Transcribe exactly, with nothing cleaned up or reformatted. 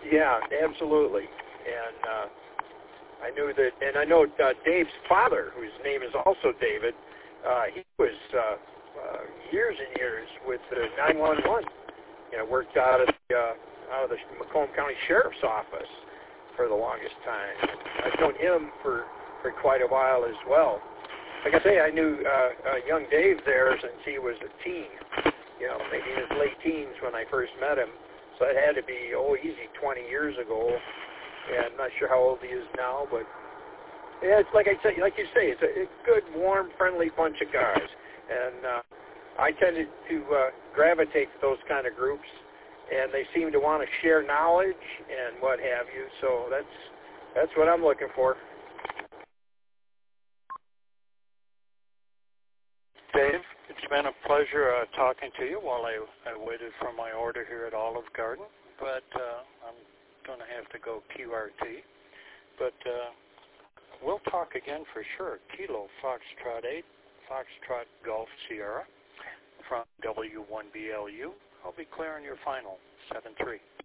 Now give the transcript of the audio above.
Yeah, absolutely. And uh, I knew that, and I know uh, Dave's father, whose name is also David, uh, he was uh, uh, years and years with the nine one one. You know, worked out of the, uh, out of the Macomb County Sheriff's Office for the longest time. I've known him for, for quite a while as well. Like I say, I knew uh, uh, young Dave there since he was a teen. You know, maybe in his late teens when I first met him. So it had to be, oh, easy twenty years ago. And I'm not sure how old he is now, but yeah, it's like I say, like you say, it's a, a good, warm, friendly bunch of guys. And uh, I tended to uh, gravitate to those kind of groups, and they seem to want to share knowledge and what have you. So that's that's what I'm looking for. Dave, it's been a pleasure uh, talking to you while I, I waited for my order here at Olive Garden, but uh, I'm going to have to go Q R T. But uh, we'll talk again for sure. Kilo Foxtrot eight, Foxtrot Golf Sierra from W one B L U. I'll be clearing your final seven three.